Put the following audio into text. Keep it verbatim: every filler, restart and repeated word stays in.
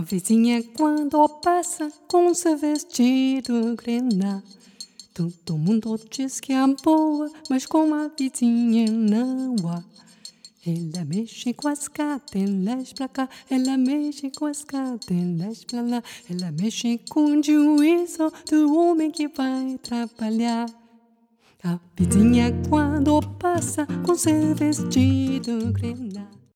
vizinha quando passa com seu vestido grená. Todo mundo diz que é boa, mas com a vizinha não há. Ela mexe com as cadelas pra cá, ela mexe com as cadelas pra lá. Ela mexe com o juízo do homem que vai trabalhar. A vizinha quando passa com seu vestido grená.